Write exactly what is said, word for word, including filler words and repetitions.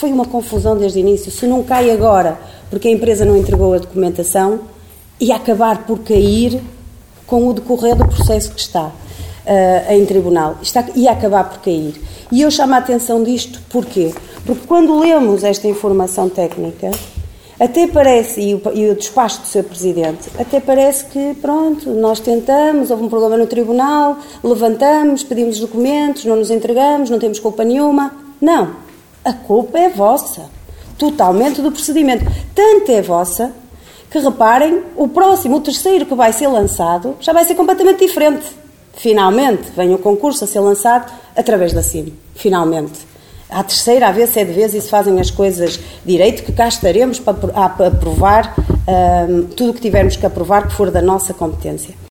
foi uma confusão desde o início. Se não cai agora, porque a empresa não entregou a documentação, ia acabar por cair com o decorrer do processo que está uh, em tribunal. Está, ia acabar por cair. E eu chamo a atenção disto, porquê? Porque quando lemos esta informação técnica, até parece, e o, e o despacho do senhor Presidente, até parece que, pronto, nós tentamos, houve um problema no tribunal, levantamos, pedimos documentos, não nos entregamos, não temos culpa nenhuma. Não, a culpa é vossa, totalmente do procedimento. Tanto é vossa, que reparem, o próximo, o terceiro que vai ser lançado, já vai ser completamente diferente. Finalmente, vem o concurso a ser lançado através da C I M, finalmente. À terceira, a ver se é de vez e se fazem as coisas direito, que cá estaremos para aprovar um, tudo o que tivermos que aprovar, que for da nossa competência.